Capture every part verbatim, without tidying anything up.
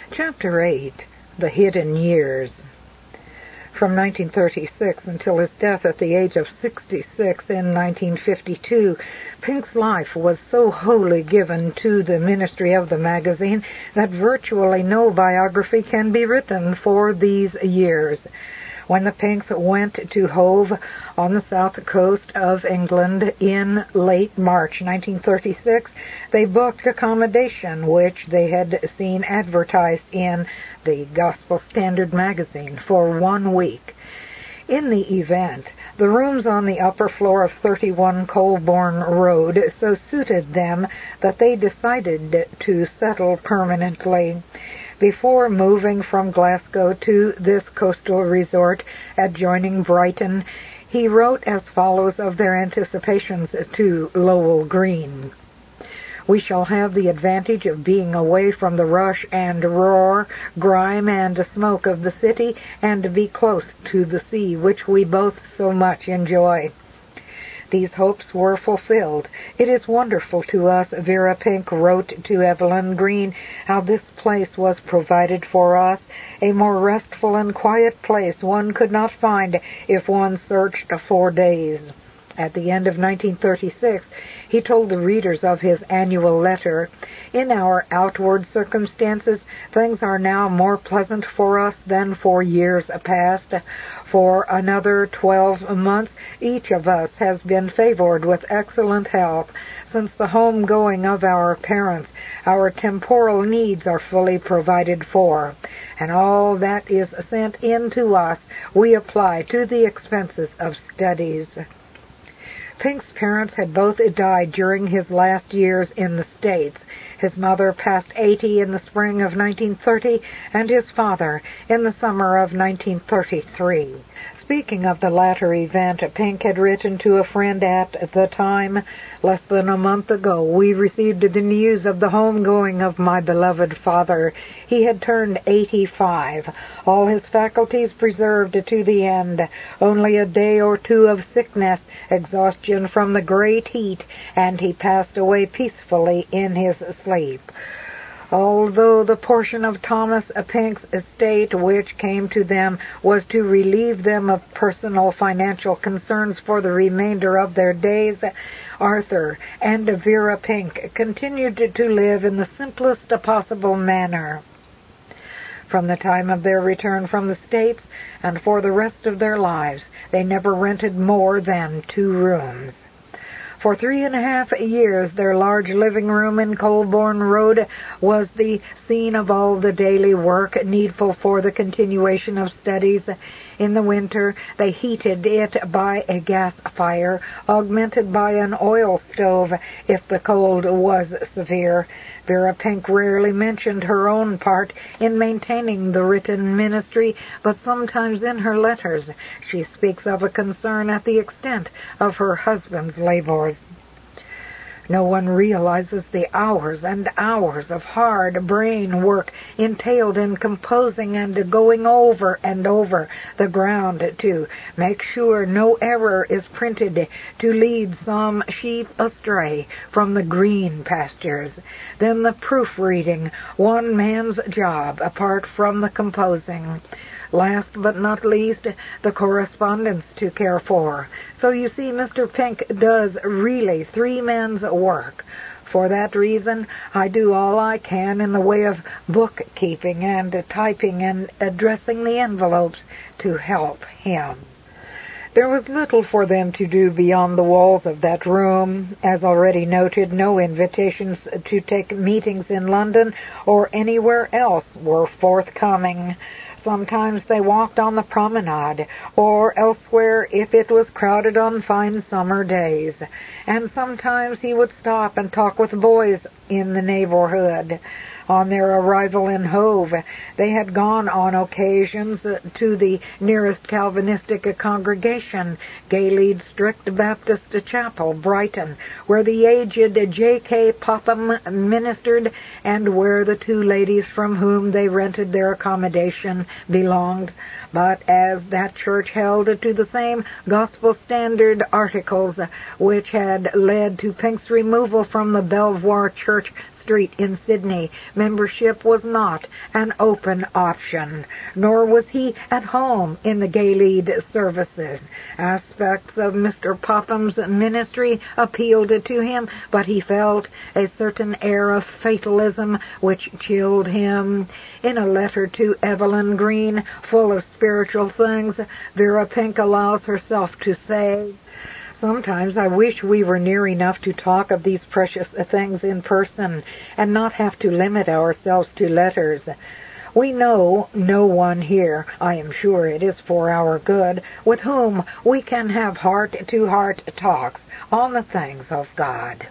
Chapter eight. The Hidden Years. From nineteen thirty-six until his death at the age of sixty-six in nineteen fifty-two, Pink's life was so wholly given to the ministry of the magazine that virtually no biography can be written for these years. When the Pinks went to Hove on the south coast of England in late March nineteen thirty-six, they booked accommodation which they had seen advertised in the Gospel Standard magazine for one week. In the event, the rooms on the upper floor of thirty-one Colborne Road so suited them that they decided to settle permanently. Before moving from Glasgow to this coastal resort adjoining Brighton, he wrote as follows of their anticipations to Lowell Green. "We shall have the advantage of being away from the rush and roar, grime and smoke of the city, and be close to the sea, which we both so much enjoy." These hopes were fulfilled. "It is wonderful to us," Vera Pink wrote to Evelyn Green, "how this place was provided for us. A more restful and quiet place one could not find if one searched for days." At the end of nineteen thirty-six, he told the readers of his annual letter, "In our outward circumstances, things are now more pleasant for us than for years past. For another twelve months, each of us has been favored with excellent health. Since the home going of our parents, our temporal needs are fully provided for, and all that is sent in to us we apply to the expenses of studies." Pink's parents had both died during his last years in the States. His mother passed eighty in the spring of nineteen thirty, and his father in the summer of nineteen thirty-three. Speaking of the latter event, Pink had written to a friend at the time, "Less than a month ago we received the news of the homegoing of my beloved father. He had turned eighty-five, all his faculties preserved to the end, only a day or two of sickness, exhaustion from the great heat, and he passed away peacefully in his sleep." Although the portion of Thomas Pink's estate which came to them was to relieve them of personal financial concerns for the remainder of their days, Arthur and Vera Pink continued to live in the simplest possible manner. From the time of their return from the States and for the rest of their lives, they never rented more than two rooms. For three and a half years their large living room in Colborne Road was the scene of all the daily work needful for the continuation of studies. In the winter they heated it by a gas fire, augmented by an oil stove if the cold was severe. Vera Pink rarely mentioned her own part in maintaining the written ministry, but sometimes in her letters she speaks of a concern at the extent of her husband's labors. No one realizes the hours and hours of hard brain work entailed in composing and going over and over the ground to make sure no error is printed to lead some sheep astray from the green pastures. Then the proofreading, one man's job apart from the composing. Last but not least, the correspondence to care for. So you see, Mister Pink does really three men's work. For that reason, I do all I can in the way of bookkeeping and typing and addressing the envelopes to help him. There was little for them to do beyond the walls of that room. As already noted, no invitations to take meetings in London or anywhere else were forthcoming. Sometimes they walked on the promenade, or elsewhere if it was crowded on fine summer days, and sometimes he would stop and talk with boys in the neighborhood. On their arrival in Hove, they had gone on occasions to the nearest Calvinistic congregation, Gaylead Strict Baptist Chapel, Brighton, where the aged J K Popham ministered, and where the two ladies from whom they rented their accommodation belonged. But as that church held to the same Gospel Standard articles which had led to Pink's removal from the Belvoir Church Street in Sydney, membership was not an open option, nor was he at home in the Gaylead services. Aspects of Mister Popham's ministry appealed to him, but he felt a certain air of fatalism which chilled him. In a letter to Evelyn Green, full of spiritual things, Vera Pink allows herself to say, "Sometimes I wish we were near enough to talk of these precious things in person, and not have to limit ourselves to letters. We know no one here, I am sure it is for our good, with whom we can have heart-to-heart talks on the things of God."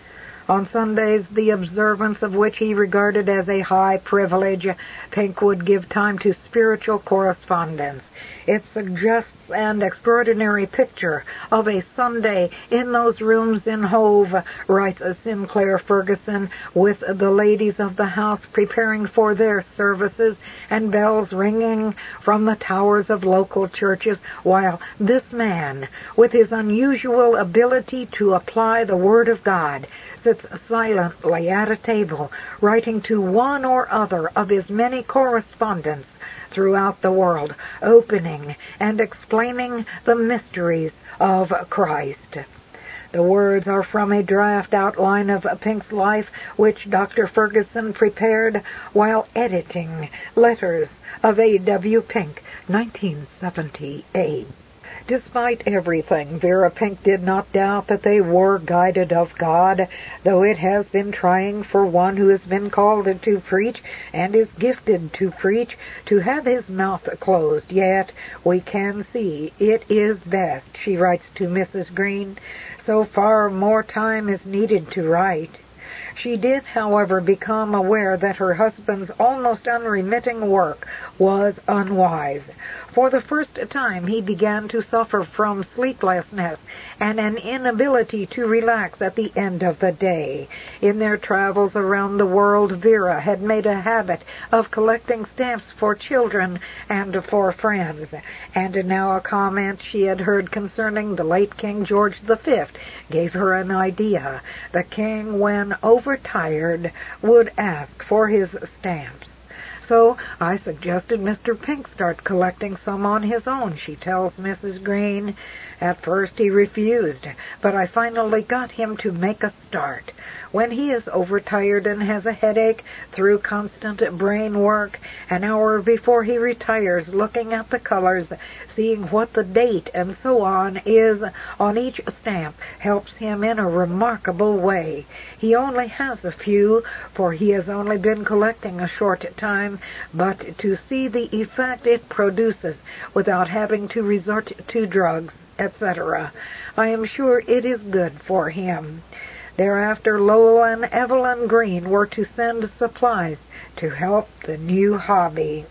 On Sundays, the observance of which he regarded as a high privilege, Pink would give time to spiritual correspondence. It suggests an extraordinary picture of a Sunday in those rooms in Hove, writes Sinclair Ferguson, with the ladies of the house preparing for their services and bells ringing from the towers of local churches, while this man, with his unusual ability to apply the Word of God, sits silently at a table, writing to one or other of his many correspondents throughout the world, opening and explaining the mysteries of Christ. The words are from a draft outline of Pink's life, which Doctor Ferguson prepared while editing Letters of A W Pink, nineteen seventy-eight. Despite everything, Vera Pink did not doubt that they were guided of God, though it has been trying for one who has been called to preach and is gifted to preach to have his mouth closed. Yet we can see it is best, she writes to Missus Green. So far more time is needed to write. She did, however, become aware that her husband's almost unremitting work was unwise. For the first time he began to suffer from sleeplessness and an inability to relax at the end of the day. In their travels around the world, Vera had made a habit of collecting stamps for children and for friends, and now a comment she had heard concerning the late King George the Fifth gave her an idea. The king, when overtired, would ask for his stamps. So I suggested Mister Pink start collecting some on his own, she tells Missus Green. At first he refused, but I finally got him to make a start. When he is overtired and has a headache through constant brain work, an hour before he retires, looking at the colors, seeing what the date and so on is on each stamp, helps him in a remarkable way. He only has a few, for he has only been collecting a short time, but to see the effect it produces without having to resort to drugs, et cetera, I am sure it is good for him. Thereafter, Lowell and Evelyn Green were to send supplies to help the new hobby.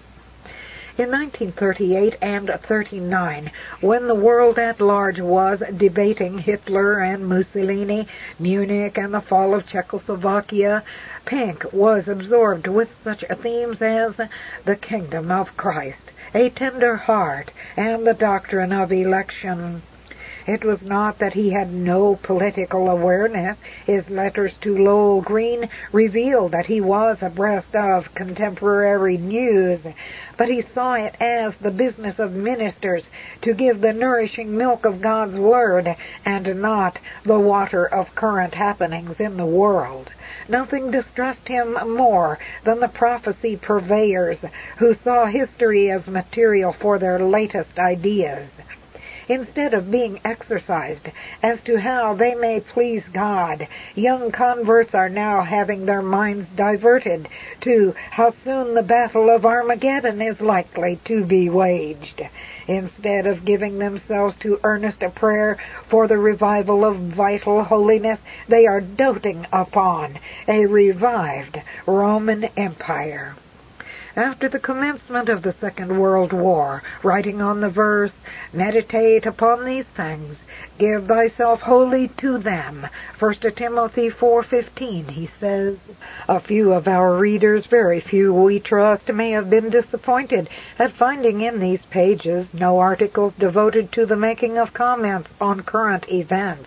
In nineteen thirty-eight and thirty-nine, when the world at large was debating Hitler and Mussolini, Munich and the fall of Czechoslovakia, Pink was absorbed with such themes as the kingdom of Christ, a tender heart, and the doctrine of election. It was not that he had no political awareness. His letters to Lowell Green reveal that he was abreast of contemporary news, but he saw it as the business of ministers to give the nourishing milk of God's Word and not the water of current happenings in the world. Nothing distressed him more than the prophecy purveyors who saw history as material for their latest ideas. Instead of being exercised as to how they may please God, young converts are now having their minds diverted to how soon the battle of Armageddon is likely to be waged. Instead of giving themselves to earnest prayer for the revival of vital holiness, they are doting upon a revived Roman Empire. After the commencement of the Second World War, writing on the verse, "Meditate upon these things, give thyself wholly to them," First Timothy four fifteen, he says, "A few of our readers, very few we trust, may have been disappointed at finding in these pages no articles devoted to the making of comments on current events,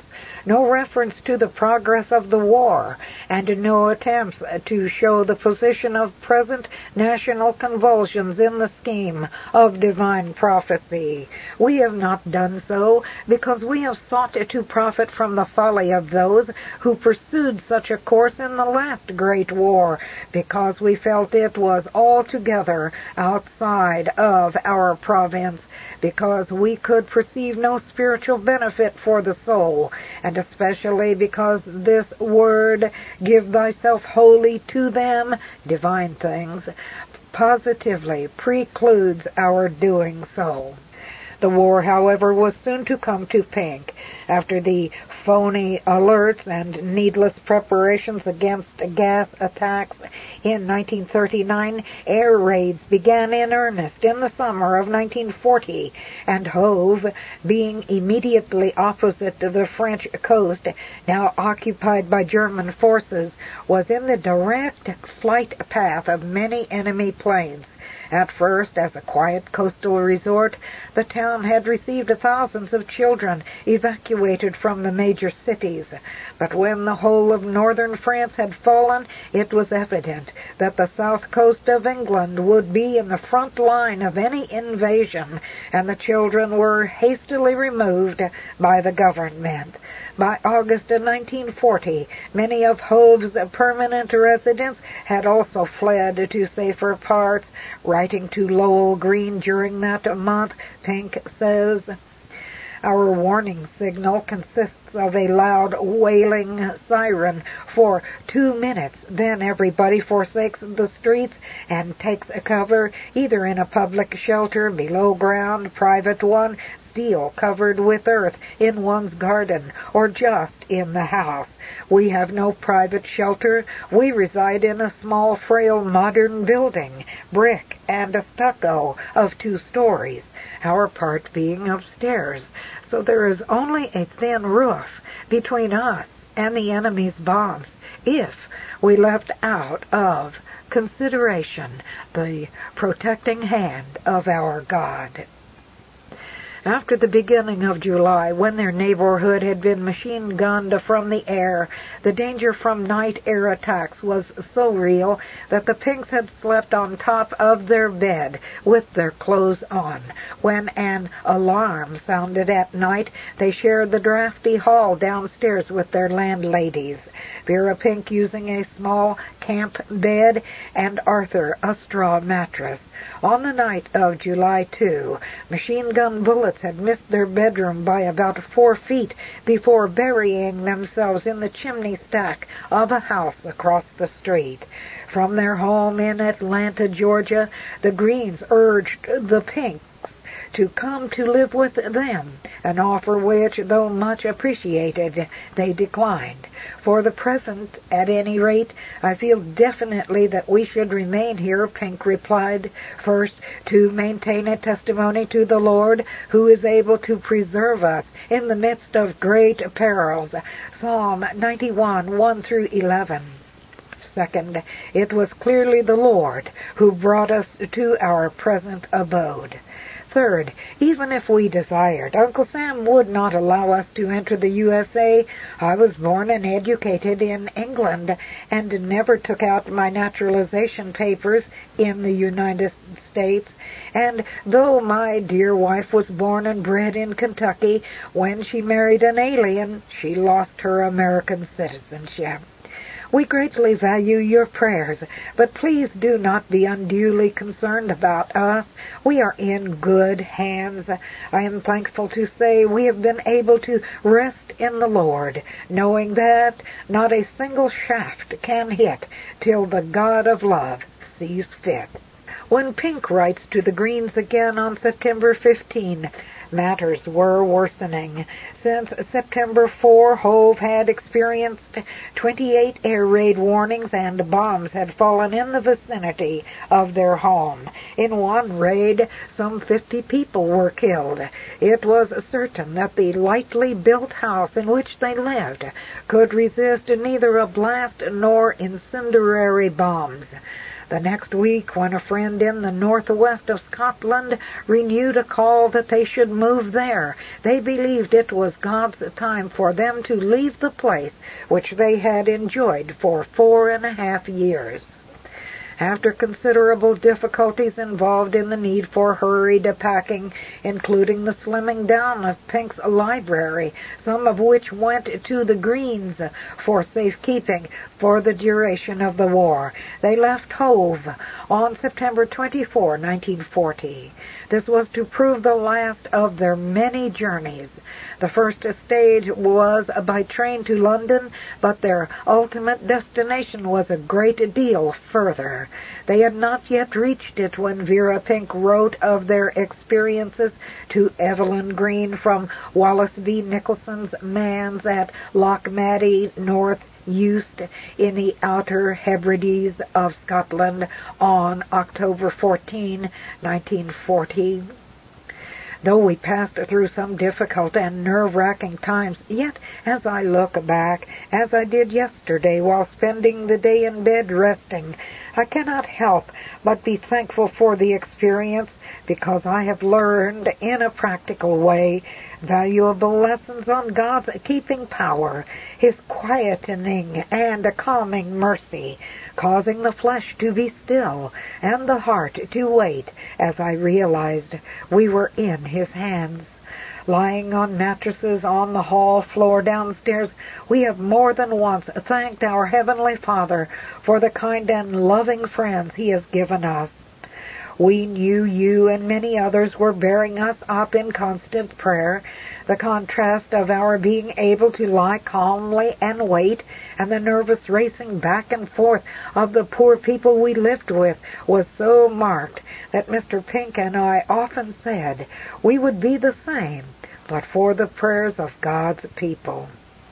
no reference to the progress of the war, and no attempts to show the position of present national convulsions in the scheme of divine prophecy. We have not done so because we have sought to profit from the folly of those who pursued such a course in the last great war, because we felt it was altogether outside of our province, because we could perceive no spiritual benefit for the soul, and especially because this word, give thyself wholly to them, divine things, positively precludes our doing so. The war, however, was soon to come to Pink. After the phony alerts and needless preparations against gas attacks in nineteen thirty-nine, air raids began in earnest in the summer of nineteen forty, and Hove, being immediately opposite to the French coast, now occupied by German forces, was in the direct flight path of many enemy planes. At first, as a quiet coastal resort, the town had received thousands of children evacuated from the major cities. But when the whole of northern France had fallen, it was evident that the south coast of England would be in the front line of any invasion, and the children were hastily removed by the government. By August of nineteen forty, many of Hove's permanent residents had also fled to safer parts. Writing to Lowell Green during that month, Pink says, "Our warning signal consists of a loud wailing siren for two minutes. Then everybody forsakes the streets and takes cover, either in a public shelter, below ground, private one, steel covered with earth, in one's garden, or just in the house. We have no private shelter. We reside in a small, frail, modern building, brick and stucco, of two stories, our part being upstairs. So there is only a thin roof between us and the enemy's bombs, if we left out of consideration the protecting hand of our God." After the beginning of July, when their neighborhood had been machine-gunned from the air, the danger from night air attacks was so real that the Pinks had slept on top of their bed with their clothes on. When an alarm sounded at night, they shared the drafty hall downstairs with their landladies, Vera Pink using a small camp bed and Arthur a straw mattress. On the night of July second, machine-gun bullets had missed their bedroom by about four feet before burying themselves in the chimney stack of a house across the street. From their home in Atlanta, Georgia, the Greens urged the Pinks to come to live with them, an offer which, though much appreciated, they declined. "For the present, at any rate, I feel definitely that we should remain here," Pink replied. "First, to maintain a testimony to the Lord, who is able to preserve us in the midst of great perils." Psalm ninety-one, one through eleven. Second, it was clearly the Lord who brought us to our present abode. Third, even if we desired, Uncle Sam would not allow us to enter the U S A. I was born and educated in England and never took out my naturalization papers in the United States. And though my dear wife was born and bred in Kentucky, when she married an alien, she lost her American citizenship. We greatly value your prayers, but please do not be unduly concerned about us. We are in good hands. I am thankful to say we have been able to rest in the Lord, knowing that not a single shaft can hit till the God of love sees fit. When Pink writes to the Greens again on September fifteenth, matters were worsening. Since September fourth, Hove had experienced twenty-eight air raid warnings, and bombs had fallen in the vicinity of their home. In one raid, some fifty people were killed. It was certain that the lightly built house in which they lived could resist neither a blast nor incendiary bombs. The next week, when a friend in the northwest of Scotland renewed a call that they should move there, they believed it was God's time for them to leave the place which they had enjoyed for four and a half years. After considerable difficulties involved in the need for hurried packing, including the slimming down of Pink's library, some of which went to the Greens for safekeeping for the duration of the war, they left Hove on September twenty-fourth, nineteen forty. This was to prove the last of their many journeys. The first stage was by train to London, but their ultimate destination was a great deal further. They had not yet reached it when Vera Pink wrote of their experiences to Evelyn Green from Wallace V. Nicholson's manse at Lochmaddy, North Uist, in the Outer Hebrides of Scotland on October fourteenth, nineteen forty. Though we passed through some difficult and nerve-wracking times, yet as I look back, as I did yesterday while spending the day in bed resting, I cannot help but be thankful for the experience, because I have learned in a practical way valuable lessons on God's keeping power, His quietening and calming mercy, causing the flesh to be still and the heart to wait, as I realized we were in His hands. Lying on mattresses on the hall floor downstairs, we have more than once thanked our Heavenly Father for the kind and loving friends He has given us. We knew you and many others were bearing us up in constant prayer. The contrast of our being able to lie calmly and wait, and the nervous racing back and forth of the poor people we lived with, was so marked that Mister Pink and I often said we would be the same but for the prayers of God's people.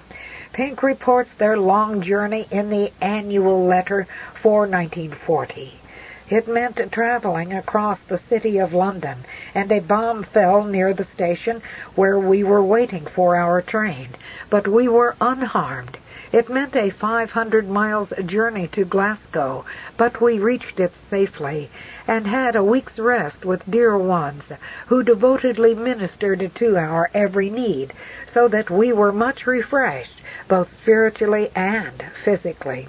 Pink reports their long journey in the annual letter for nineteen forty. It meant traveling across the city of London, and a bomb fell near the station where we were waiting for our train, but we were unharmed. It meant a five hundred miles journey to Glasgow, but we reached it safely, and had a week's rest with dear ones who devotedly ministered to our every need, so that we were much refreshed, both spiritually and physically.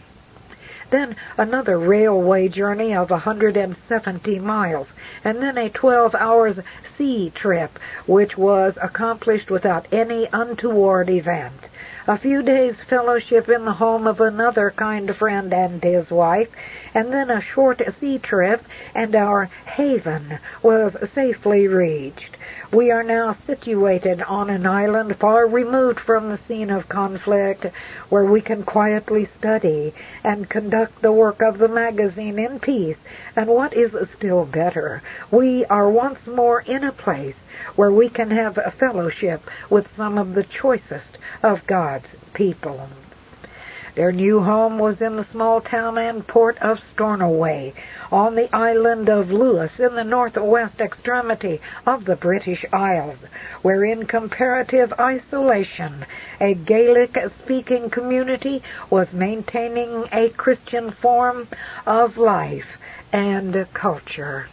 Then another railway journey of a hundred and seventy miles, and then a twelve hours sea trip, which was accomplished without any untoward event. A few days' fellowship in the home of another kind friend and his wife, and then a short sea trip, and our haven was safely reached. We are now situated on an island far removed from the scene of conflict, where we can quietly study and conduct the work of the magazine in peace, and what is still better, we are once more in a place where we can have a fellowship with some of the choicest of God's people. Their new home was in the small town and port of Stornoway, on the island of Lewis in the northwest extremity of the British Isles, where in comparative isolation a Gaelic-speaking community was maintaining a Christian form of life and culture.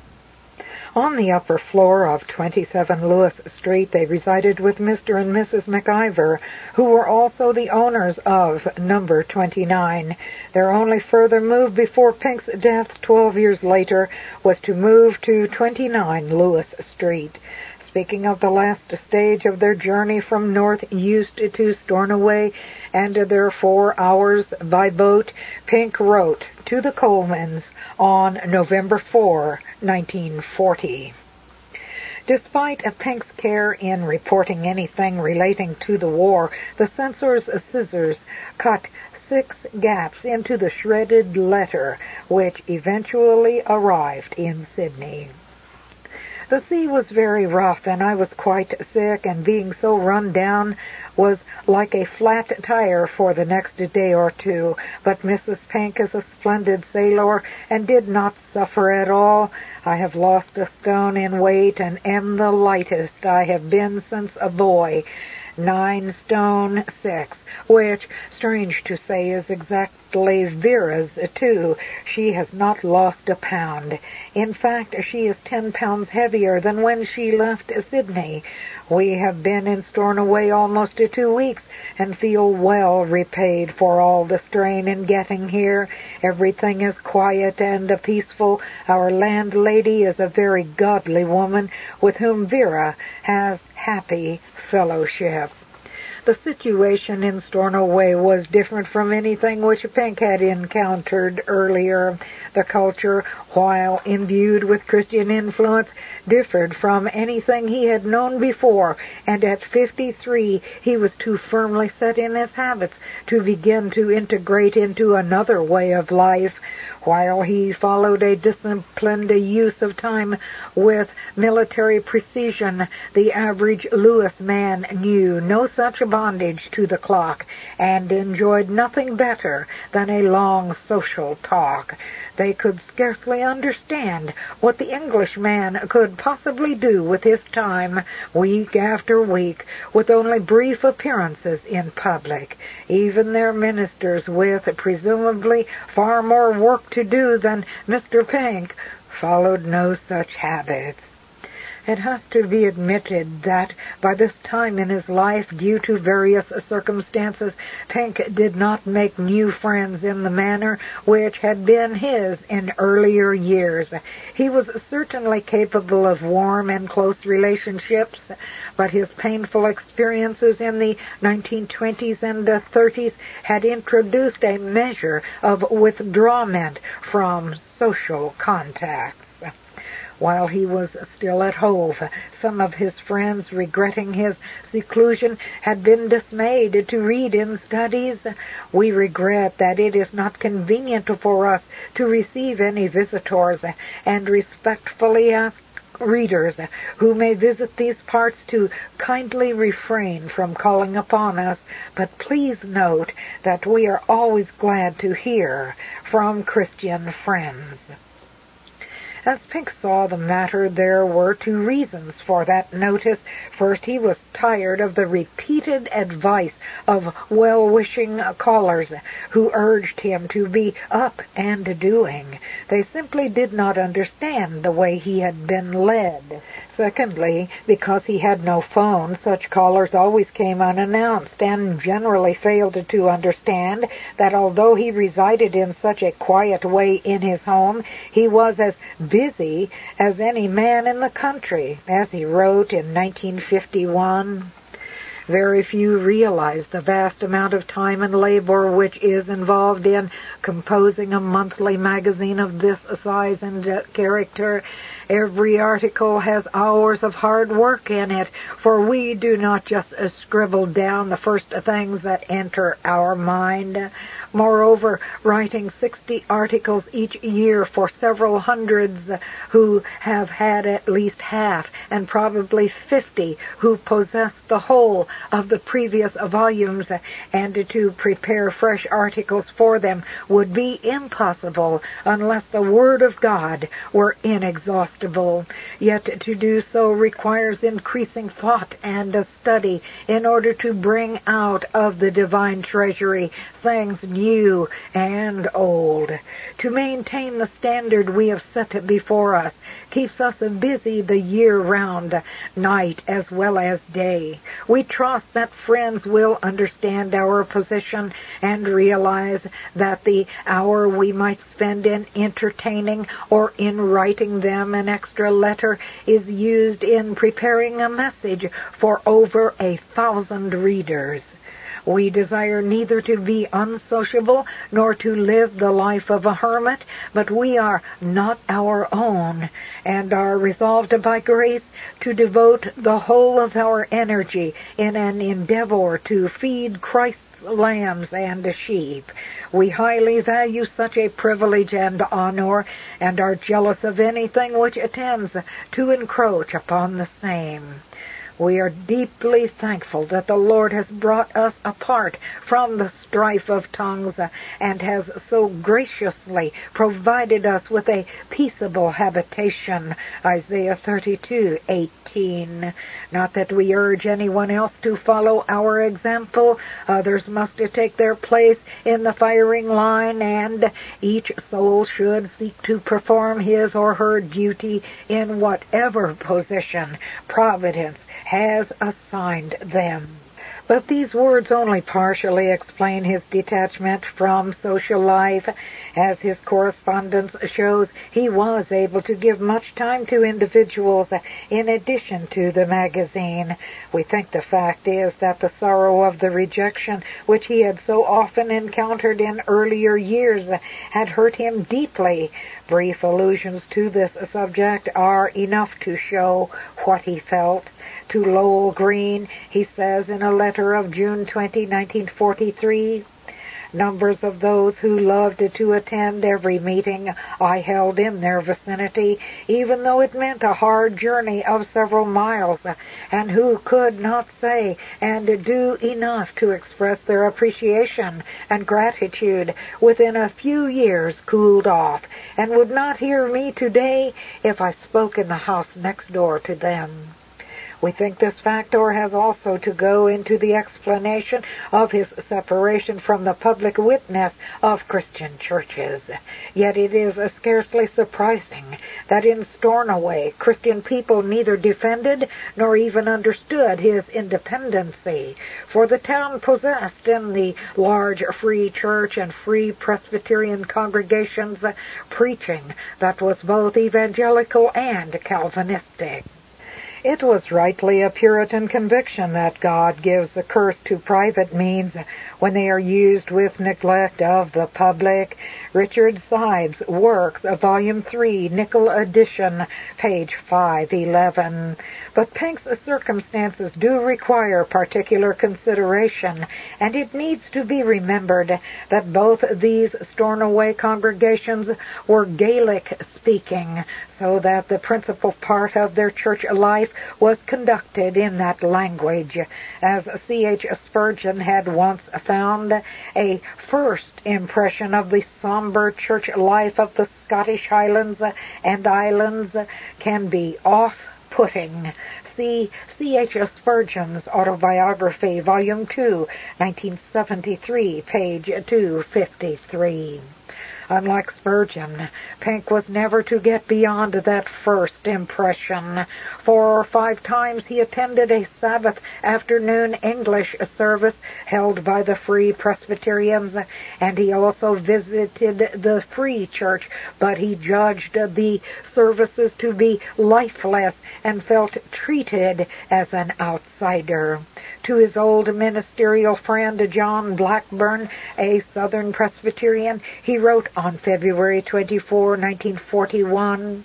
On the upper floor of twenty-seven Lewis Street, they resided with Mister and Missus McIver, who were also the owners of number twenty-nine. Their only further move before Pink's death twelve years later was to move to twenty-nine Lewis Street. Speaking of the last stage of their journey from North Uist to Stornoway and their four hours by boat, Pink wrote to the Colemans on November fourth, nineteen forty. Despite Pink's care in reporting anything relating to the war, the censor's scissors cut six gaps into the shredded letter, which eventually arrived in Sydney. The sea was very rough, and I was quite sick, and being so run down was like a flat tire for the next day or two. But Missus Pink is a splendid sailor, and did not suffer at all. I have lost a stone in weight, and am the lightest I have been since a boy. nine stone six, which, strange to say, is exactly Vera's, too. She has not lost a pound. In fact, she is ten pounds heavier than when she left Sydney. We have been in Stornoway almost two weeks and feel well repaid for all the strain in getting here. Everything is quiet and peaceful. Our landlady is a very godly woman with whom Vera has happy fellowship. The situation in Stornoway was different from anything which Pink had encountered earlier. The culture, while imbued with Christian influence, differed from anything he had known before, and at fifty-three he was too firmly set in his habits to begin to integrate into another way of life. While he followed a disciplined use of time with military precision, the average Lewis man knew no such bondage to the clock and enjoyed nothing better than a long social talk. They could scarcely understand what the Englishman could possibly do with his time, week after week, with only brief appearances in public. Even their ministers, with presumably far more work to do than Mister Pink, followed no such habits. It has to be admitted that by this time in his life, due to various circumstances, Pink did not make new friends in the manner which had been his in earlier years. He was certainly capable of warm and close relationships, but his painful experiences in the nineteen twenties and thirties had introduced a measure of withdrawment from social contacts. While he was still at Hove, some of his friends, regretting his seclusion, had been dismayed to read in studies. We regret that it is not convenient for us to receive any visitors, and respectfully ask readers who may visit these parts to kindly refrain from calling upon us, but please note that we are always glad to hear from Christian friends. As Pink saw the matter, there were two reasons for that notice. First, he was tired of the repeated advice of well-wishing callers who urged him to be up and doing. They simply did not understand the way he had been led. Secondly, because he had no phone, such callers always came unannounced and generally failed to understand that although he resided in such a quiet way in his home, he was as busy as any man in the country, as he wrote in nineteen fifty-one. Very few realize the vast amount of time and labor which is involved in composing a monthly magazine of this size and character. Every article has hours of hard work in it, for we do not just scribble down the first things that enter our mind. Moreover, writing sixty articles each year for several hundreds who have had at least half, and probably fifty who possess the whole of the previous volumes, and to prepare fresh articles for them would be impossible unless the Word of God were inexhaustible. Yet to do so requires increasing thought and study in order to bring out of the divine treasury things new and old. To maintain the standard we have set before us keeps us busy the year round, night as well as day. We trust that friends will understand our position and realize that the hour we might spend in entertaining or in writing them an extra letter is used in preparing a message for over a thousand readers. We desire neither to be unsociable nor to live the life of a hermit, but we are not our own, and are resolved by grace to devote the whole of our energy in an endeavor to feed Christ's lambs and sheep. We highly value such a privilege and honor, and are jealous of anything which tends to encroach upon the same. We are deeply thankful that the Lord has brought us apart from the strife of tongues and has so graciously provided us with a peaceable habitation. Isaiah thirty-two eighteen. Not that we urge anyone else to follow our example. Others must take their place in the firing line, and each soul should seek to perform his or her duty in whatever position Providence has assigned them. But these words only partially explain his detachment from social life. As his correspondence shows, he was able to give much time to individuals in addition to the magazine. We think the fact is that the sorrow of the rejection, which he had so often encountered in earlier years, had hurt him deeply. Brief allusions to this subject are enough to show what he felt. To Lowell Green, he says in a letter of June twentieth, nineteen forty-three, numbers of those who loved to attend every meeting I held in their vicinity, even though it meant a hard journey of several miles, and who could not say and do enough to express their appreciation and gratitude, within a few years cooled off, and would not hear me today if I spoke in the house next door to them. We think this factor has also to go into the explanation of his separation from the public witness of Christian churches. Yet it is scarcely surprising that in Stornoway, Christian people neither defended nor even understood his independency, for the town possessed in the large free church and free Presbyterian congregations preaching that was both evangelical and Calvinistic. It was rightly a Puritan conviction that God gives a curse to private means when they are used with neglect of the public. Richard Sides' Works, Volume three, Nickel Edition, page five eleven. But Pink's circumstances do require particular consideration, and it needs to be remembered that both these Stornoway congregations were Gaelic-speaking, so that the principal part of their church life was conducted in that language. As C H Spurgeon had once found, a first impression of the somber church life of the Scottish Highlands and Islands can be off-putting. See C H Spurgeon's Autobiography, Volume two, nineteen seventy-three, page two fifty-three. Unlike Spurgeon, Pink was never to get beyond that first impression. Four or five times he attended a Sabbath afternoon English service held by the Free Presbyterians, and he also visited the Free Church, but he judged the services to be lifeless and felt treated as an outsider. To his old ministerial friend John Blackburn, a Southern Presbyterian, he wrote on February twenty-fourth, nineteen forty-one,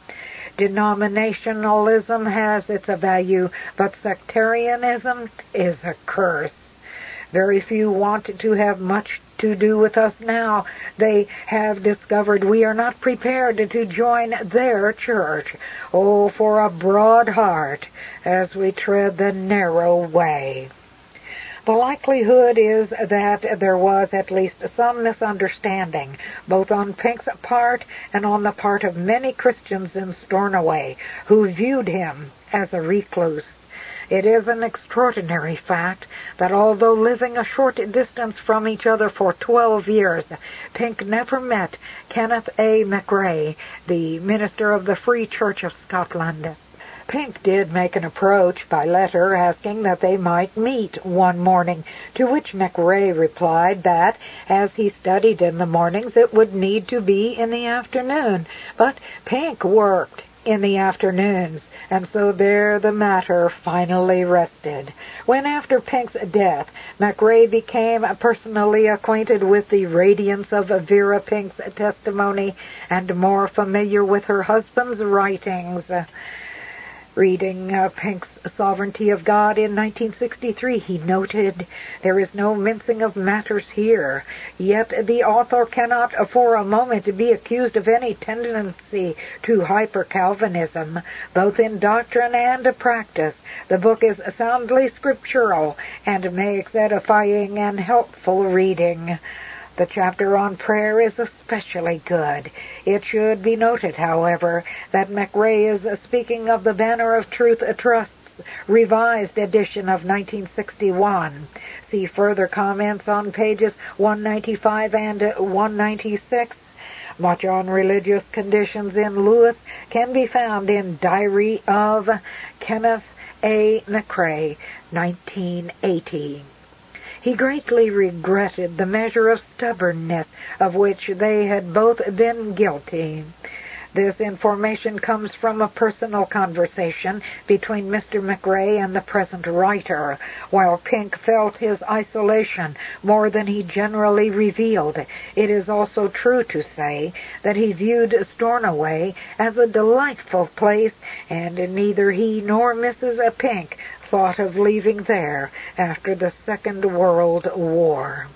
"Denominationalism has its value, but sectarianism is a curse. Very few want to have much to do with us now. They have discovered we are not prepared to join their church. Oh, for a broad heart as we tread the narrow way." The likelihood is that there was at least some misunderstanding, both on Pink's part and on the part of many Christians in Stornoway, who viewed him as a recluse. It is an extraordinary fact that although living a short distance from each other for twelve years, Pink never met Kenneth A. McRae, the minister of the Free Church of Scotland. Pink did make an approach by letter asking that they might meet one morning, to which McRae replied that, as he studied in the mornings, it would need to be in the afternoon. But Pink worked in the afternoons, and so there the matter finally rested. When, after Pink's death, McRae became personally acquainted with the radiance of Vera Pink's testimony and more familiar with her husband's writings, Reading uh, Pink's Sovereignty of God in nineteen sixty-three, he noted, "There is no mincing of matters here, yet the author cannot for a moment be accused of any tendency to hyper-Calvinism, both in doctrine and practice. The book is soundly scriptural and makes edifying and helpful reading." The chapter on prayer is especially good. It should be noted, however, that McRae is speaking of the Banner of Truth Trust's revised edition of nineteen sixty-one. See further comments on pages one ninety-five and one ninety-six. Much on religious conditions in Lewis can be found in Diary of Kenneth A. McRae, nineteen eighty. He greatly regretted the measure of stubbornness of which they had both been guilty. This information comes from a personal conversation between Mister McRae and the present writer, while Pink felt his isolation more than he generally revealed. It is also true to say that he viewed Stornoway as a delightful place, and neither he nor Missus Pink thought of leaving there after the Second World War.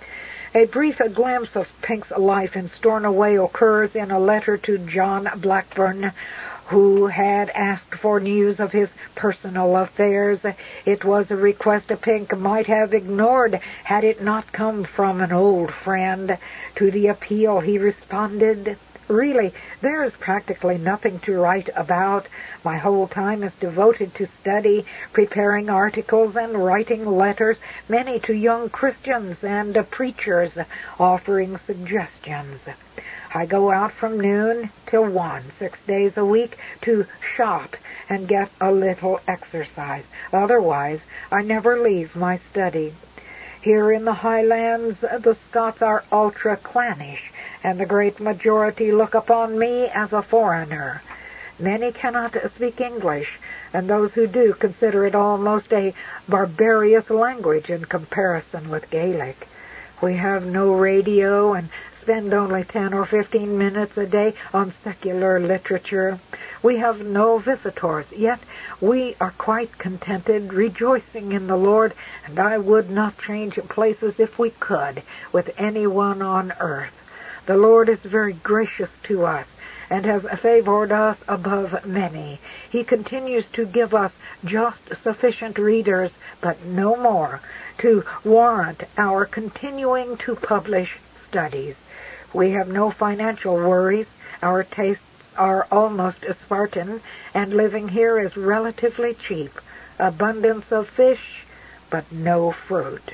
A brief glimpse of Pink's life in Stornoway occurs in a letter to John Blackburn, who had asked for news of his personal affairs. It was a request Pink might have ignored had it not come from an old friend. To the appeal he responded, "Really, there is practically nothing to write about. My whole time is devoted to study, preparing articles and writing letters, many to young Christians and preachers, offering suggestions. I go out from noon till one, six days a week, to shop and get a little exercise. Otherwise, I never leave my study. Here in the Highlands, the Scots are ultra-clannish, and the great majority look upon me as a foreigner. Many cannot speak English, and those who do consider it almost a barbarous language in comparison with Gaelic. We have no radio and spend only ten or fifteen minutes a day on secular literature. We have no visitors, yet we are quite contented, rejoicing in the Lord, and I would not change places if we could with anyone on earth. The Lord is very gracious to us, and has favored us above many. He continues to give us just sufficient readers, but no more, to warrant our continuing to publish studies. We have no financial worries. Our tastes are almost Spartan, and living here is relatively cheap. Abundance of fish, but no fruit."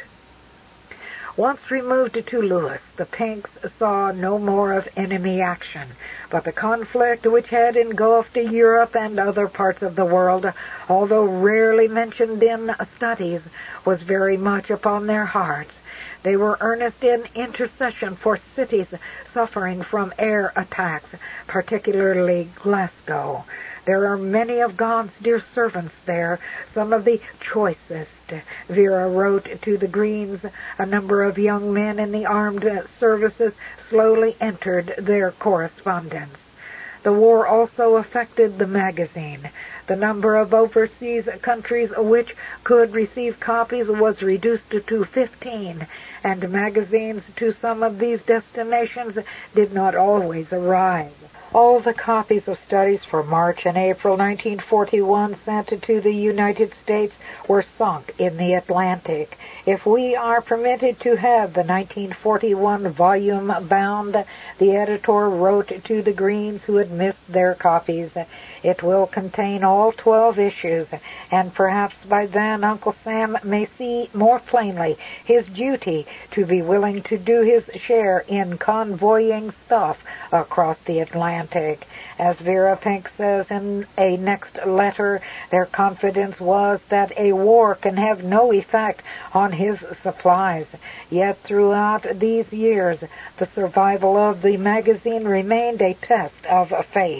Once removed to Lewis, the Pinks saw no more of enemy action, but the conflict which had engulfed Europe and other parts of the world, although rarely mentioned in studies, was very much upon their hearts. They were earnest in intercession for cities suffering from air attacks, particularly Glasgow. There are many of God's dear servants there, some of the choicest. Vera wrote to the Greens. A number of young men in the armed services slowly entered their correspondence. The war also affected the magazine. The number of overseas countries which could receive copies was reduced to fifteen, and magazines to some of these destinations did not always arrive. All the copies of studies for March and April nineteen forty-one sent to the United States were sunk in the Atlantic. If we are permitted to have the nineteen forty-one volume bound, the editor wrote to the Greens who had missed their copies, "It will contain all twelve issues, and perhaps by then Uncle Sam may see more plainly his duty to be willing to do his share in convoying stuff across the Atlantic." As Vera Pink says in a next letter, their confidence was that a war can have no effect on his supplies. Yet throughout these years, the survival of the magazine remained a test of faith.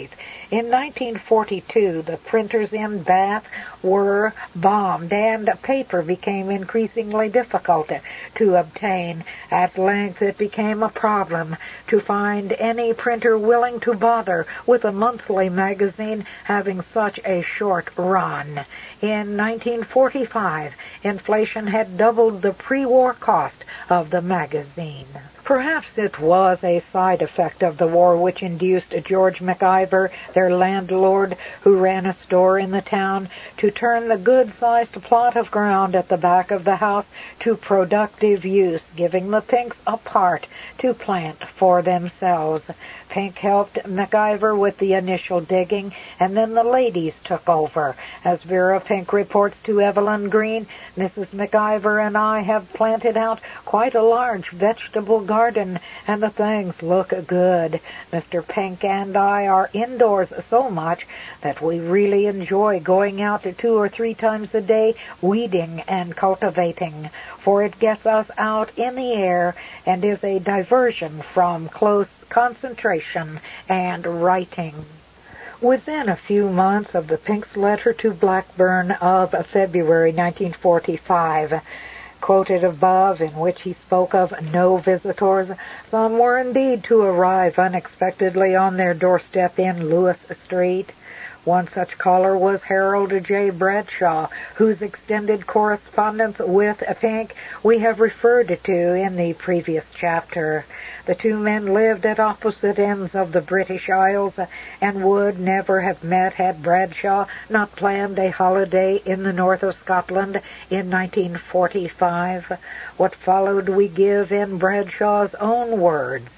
In nineteen forty-two, the printers in Bath were bombed, and paper became increasingly difficult to obtain. At length, it became a problem to find any printer willing to bother with a monthly magazine having such a short run. In nineteen forty-five, inflation had doubled the pre-war cost of the magazine. Perhaps it was a side effect of the war which induced George MacIver, their landlord, who ran a store in the town, to turn the good-sized plot of ground at the back of the house to productive use, giving the Pinks a part to plant for themselves. Pink helped MacIver with the initial digging, and then the ladies took over. As Vera Pink reports to Evelyn Green, Missus MacIver and I have planted out quite a large vegetable garden, and the things look good. Mister Pink and I are indoors so much that we really enjoy going out two or three times a day weeding and cultivating, for it gets us out in the air and is a diversion from close concentration and writing. Within a few months of the Pinks' letter to Blackburn of February nineteen forty-five, quoted above, in which he spoke of no visitors, some were indeed to arrive unexpectedly on their doorstep in Lewis Street. One such caller was Harold J. Bradshaw, whose extended correspondence with Pink we have referred to in the previous chapter. The two men lived at opposite ends of the British Isles, and would never have met had Bradshaw not planned a holiday in the north of Scotland in nineteen forty-five. What followed we give in Bradshaw's own words.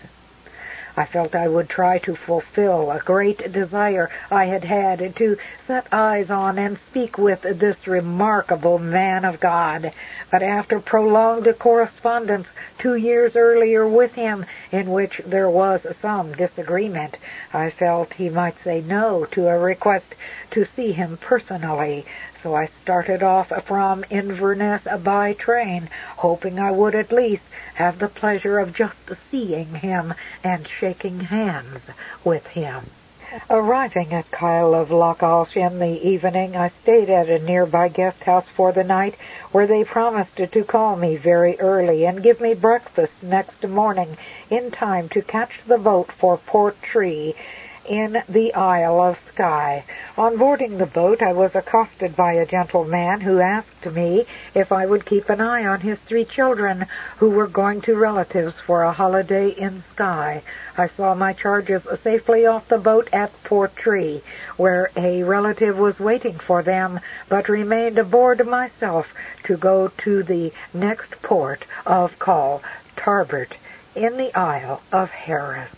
I felt I would try to fulfill a great desire I had had to set eyes on and speak with this remarkable man of God. But after prolonged correspondence two years earlier with him, in which there was some disagreement, I felt he might say no to a request to see him personally. So I started off from Inverness by train, hoping I would at least have the pleasure of just seeing him and shaking hands with him. Arriving at Kyle of Lochalsh in the evening, I stayed at a nearby guest house for the night, where they promised to call me very early and give me breakfast next morning in time to catch the boat for Portree in the Isle of Skye. On boarding the boat, I was accosted by a gentleman who asked me if I would keep an eye on his three children who were going to relatives for a holiday in Skye. I saw my charges safely off the boat at Portree, where a relative was waiting for them, but remained aboard myself to go to the next port of call, Tarbert, in the Isle of Harris.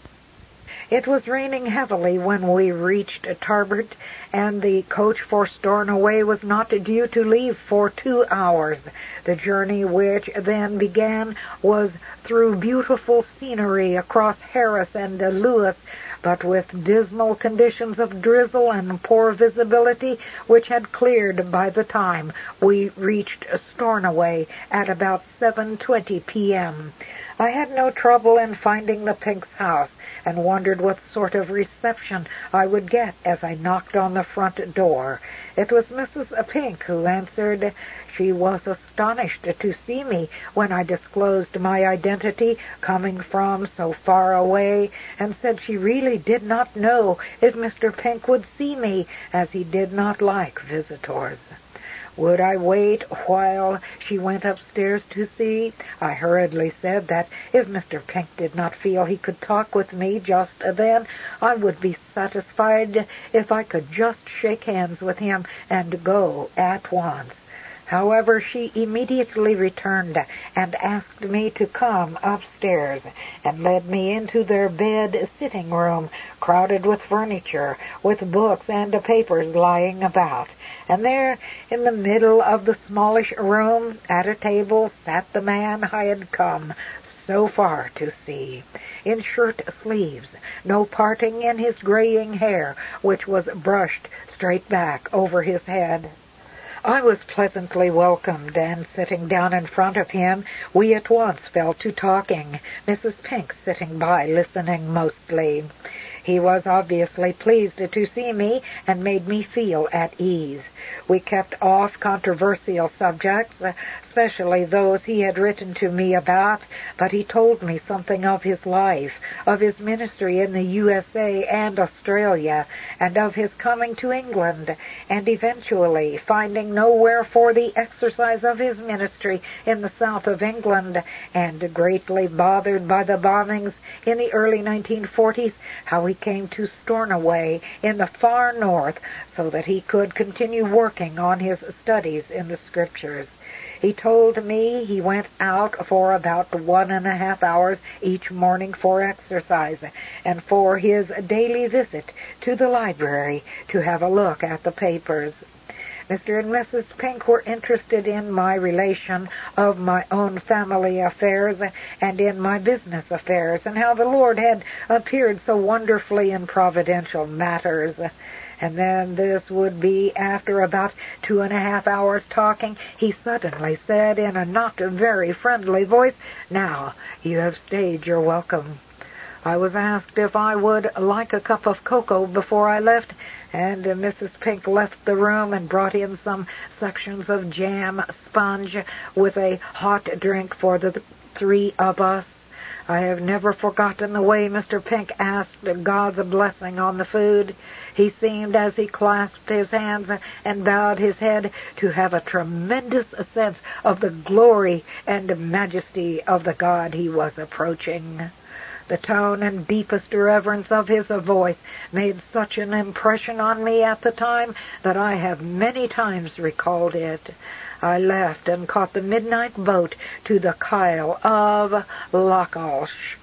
It was raining heavily when we reached Tarbert, and the coach for Stornoway was not due to leave for two hours. The journey which then began was through beautiful scenery across Harris and Lewis, but with dismal conditions of drizzle and poor visibility, which had cleared by the time we reached Stornoway at about seven twenty p.m. I had no trouble in finding the Pinks' house, and wondered what sort of reception I would get as I knocked on the front door. It was Missus Pink who answered. She was astonished to see me when I disclosed my identity, coming from so far away, and said she really did not know if Mister Pink would see me, as he did not like visitors. Would I wait while she went upstairs to see? I hurriedly said that if Mister Pink did not feel he could talk with me just then, I would be satisfied if I could just shake hands with him and go at once. However, she immediately returned and asked me to come upstairs, and led me into their bed-sitting room, crowded with furniture, with books and papers lying about. And there, in the middle of the smallish room, at a table, sat the man I had come so far to see, in shirt sleeves, no parting in his graying hair, which was brushed straight back over his head. I was pleasantly welcomed, and sitting down in front of him, we at once fell to talking, Missus Pink sitting by, listening mostly. He was obviously pleased to see me and made me feel at ease. We kept off controversial subjects, especially those he had written to me about, but he told me something of his life, of his ministry in the U S A and Australia, and of his coming to England, and eventually finding nowhere for the exercise of his ministry in the south of England, and greatly bothered by the bombings in the early nineteen forties, how he came to Stornoway in the far north so that he could continue working on his studies in the Scriptures. He told me he went out for about one and a half hours each morning for exercise and for his daily visit to the library to have a look at the papers. Mister and Missus Pink were interested in my relation of my own family affairs and in my business affairs, and how the Lord had appeared so wonderfully in providential matters. And then this would be after about two and a half hours talking, he suddenly said in a not very friendly voice, "Now, you have stayed your welcome." I was asked if I would like a cup of cocoa before I left, and uh, Missus Pink left the room and brought in some sections of jam sponge with a hot drink for the three of us. I have never forgotten the way Mister Pink asked God's blessing on the food. He seemed, as he clasped his hands and bowed his head, to have a tremendous sense of the glory and majesty of the God he was approaching. The tone and deepest reverence of his voice made such an impression on me at the time that I have many times recalled it. I left and caught the midnight boat to the Kyle of Lochalsh.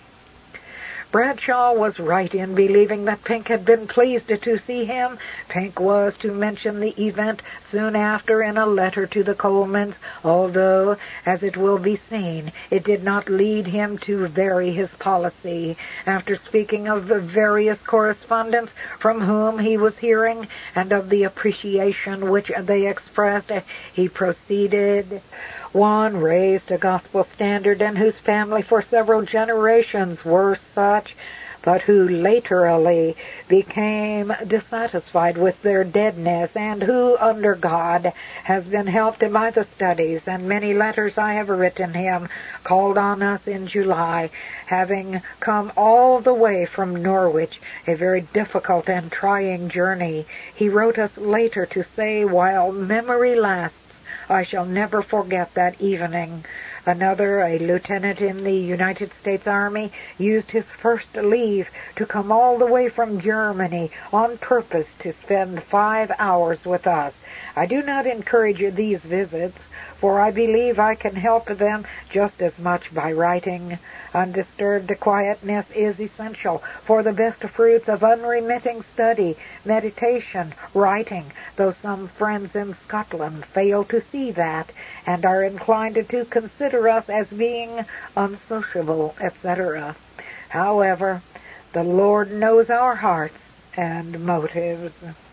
Bradshaw was right in believing that Pink had been pleased to see him. Pink was to mention the event soon after in a letter to the Colemans, although, as it will be seen, it did not lead him to vary his policy. After speaking of the various correspondents from whom he was hearing, and of the appreciation which they expressed, he proceeded. One raised a gospel standard and whose family for several generations were such, but who laterally became dissatisfied with their deadness, and who, under God, has been helped by the studies and many letters I have written him, called on us in July, having come all the way from Norwich, a very difficult and trying journey. He wrote us later to say, "While memory lasts, I shall never forget that evening." Another, a lieutenant in the United States Army, used his first leave to come all the way from Germany on purpose to spend five hours with us. I do not encourage these visits, for I believe I can help them just as much by writing. Undisturbed quietness is essential for the best fruits of unremitting study, meditation, writing, though some friends in Scotland fail to see that, and are inclined to consider us as being unsociable, et cetera. However, the Lord knows our hearts and motives.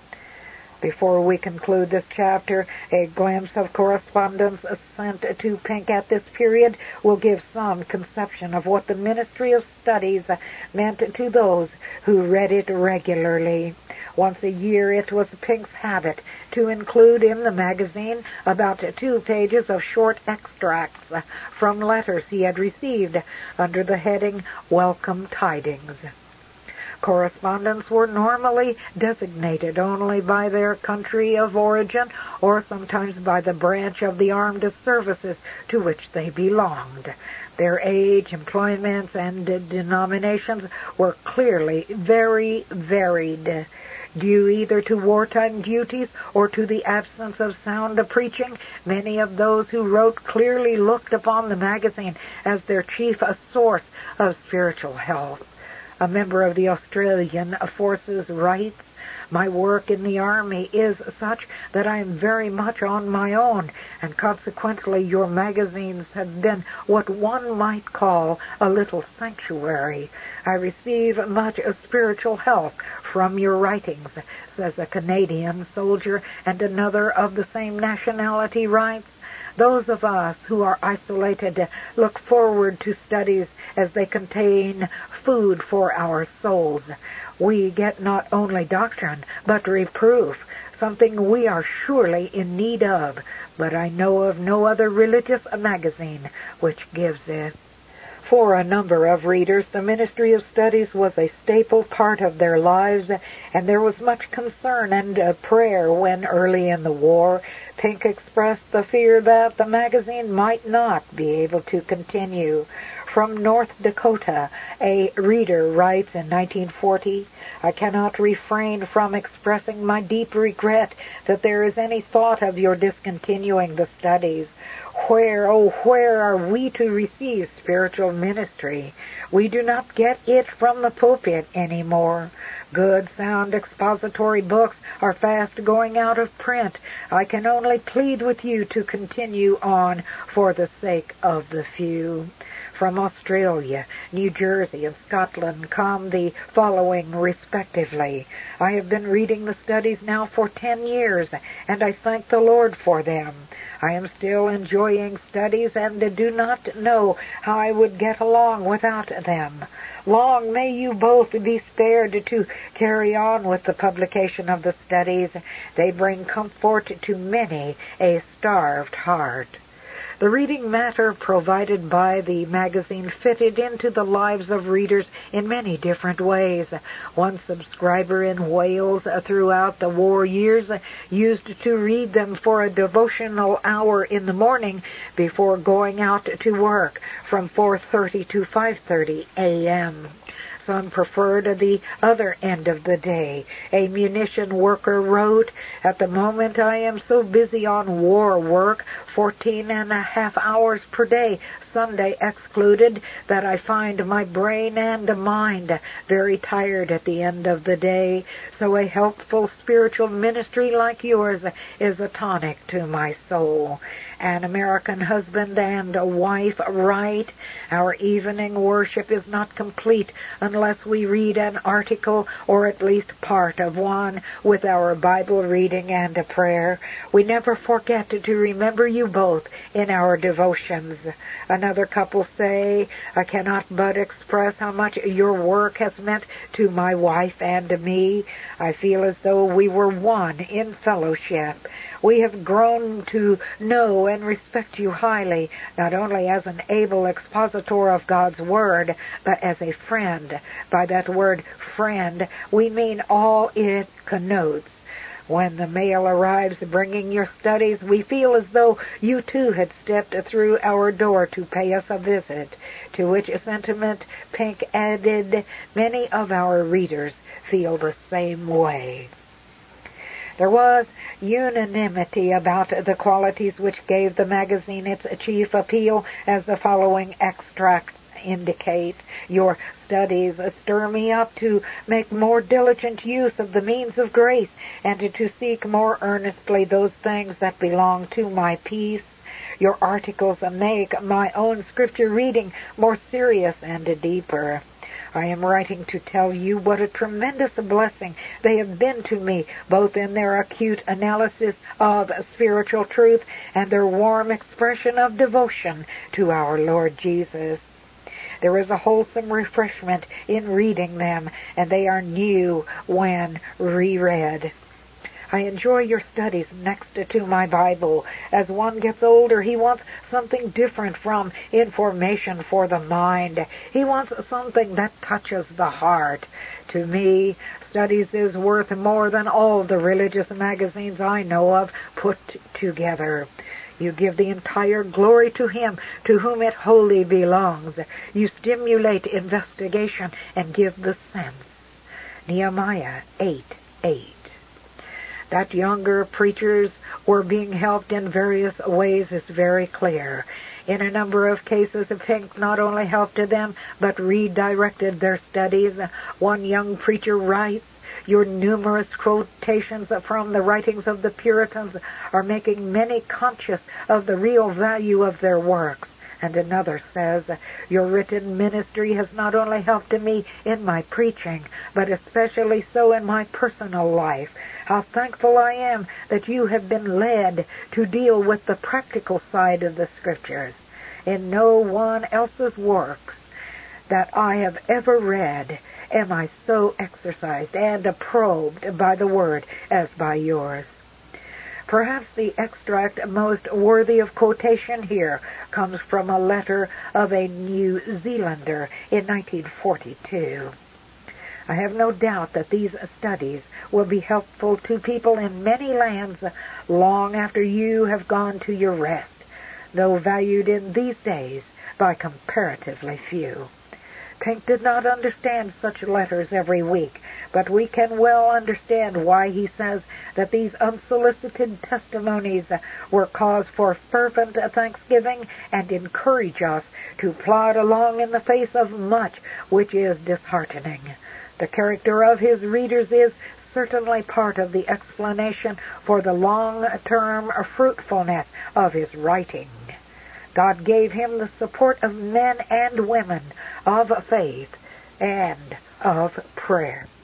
Before we conclude this chapter, a glimpse of correspondence sent to Pink at this period will give some conception of what the Ministry of Studies meant to those who read it regularly. Once a year it was Pink's habit to include in the magazine about two pages of short extracts from letters he had received under the heading "Welcome Tidings." Correspondents were normally designated only by their country of origin, or sometimes by the branch of the armed services to which they belonged. Their age, employments, and denominations were clearly very varied. Due either to wartime duties or to the absence of sound preaching, many of those who wrote clearly looked upon the magazine as their chief source of spiritual health. A member of the Australian forces writes, "My work in the Army is such that I am very much on my own, and consequently your magazines have been what one might call a little sanctuary. I receive much spiritual help from your writings," says a Canadian soldier, and another of the same nationality writes, "Those of us who are isolated look forward to studies as they contain food for our souls. we get not only doctrine, but reproof, something we are surely in need of, but I know of no other religious magazine which gives it. For a number of readers, the Ministry of Studies was a staple part of their lives, and there was much concern and uh, prayer when, early in the war, Pink expressed the fear that the magazine might not be able to continue. From North Dakota, a reader writes in nineteen forty, "I cannot refrain from expressing my deep regret that there is any thought of your discontinuing the studies. Where, oh, where are we to receive spiritual ministry? We do not get it from the pulpit anymore. Good, sound expository books are fast going out of print. I can only plead with you to continue on for the sake of the few." From Australia, New Jersey, and Scotland come the following respectively. "I have been reading the studies now for ten years, and I thank the Lord for them. I am still enjoying studies and do not know how I would get along without them. Long may you both be spared to carry on with the publication of the studies. They bring comfort to many a starved heart." The reading matter provided by the magazine fitted into the lives of readers in many different ways. One subscriber in Wales throughout the war years used to read them for a devotional hour in the morning before going out to work from four thirty to five thirty a m Some preferred the other end of the day. A munition worker wrote, "At the moment I am so busy on war work, fourteen and a half hours per day, Sunday excluded, that I find my brain and mind very tired at the end of the day. So a helpful spiritual ministry like yours is a tonic to my soul." An American husband and wife write, "Our evening worship is not complete unless we read an article or at least part of one with our Bible reading and a prayer. We never forget to remember you both in our devotions." Another couple say, "I cannot but express how much your work has meant to my wife and me. I feel as though we were one in fellowship. We have grown to know and respect you highly, not only as an able expositor of God's Word, but as a friend. By that word, friend, we mean all it connotes. When the mail arrives bringing your studies, we feel as though you too had stepped through our door to pay us a visit." To which sentiment Pink added, "Many of our readers feel the same way." There was unanimity about the qualities which gave the magazine its chief appeal, as the following extracts indicate. "Your studies stir me up to make more diligent use of the means of grace, and to seek more earnestly those things that belong to my peace. Your articles make my own scripture reading more serious and deeper. I am writing to tell you what a tremendous blessing they have been to me, both in their acute analysis of spiritual truth and their warm expression of devotion to our Lord Jesus. There is a wholesome refreshment in reading them, and they are new when reread. I enjoy your studies next to my Bible. As one gets older, he wants something different from information for the mind. He wants something that touches the heart. To me, Studies is worth more than all the religious magazines I know of put together. You give the entire glory to Him to whom it wholly belongs. You stimulate investigation and give the sense." Nehemiah eight eight. That younger preachers were being helped in various ways is very clear. In a number of cases, Pink not only helped them, but redirected their studies. One young preacher writes, "Your numerous quotations from the writings of the Puritans are making many conscious of the real value of their works." And another says, "Your written ministry has not only helped me in my preaching, but especially so in my personal life. How thankful I am that you have been led to deal with the practical side of the Scriptures. In no one else's works that I have ever read am I so exercised and probed by the Word as by yours. Perhaps the extract most worthy of quotation here comes from a letter of a New Zealander in nineteen forty-two. I have no doubt that these studies will be helpful to people in many lands long after you have gone to your rest, though valued in these days by comparatively few. Pink did not understand such letters every week, but we can well understand why he says that these unsolicited testimonies were cause for fervent thanksgiving and encourage us to plod along in the face of much which is disheartening. The character of his readers is certainly part of the explanation for the long-term fruitfulness of his writing. God gave him the support of men and women of faith and of prayer.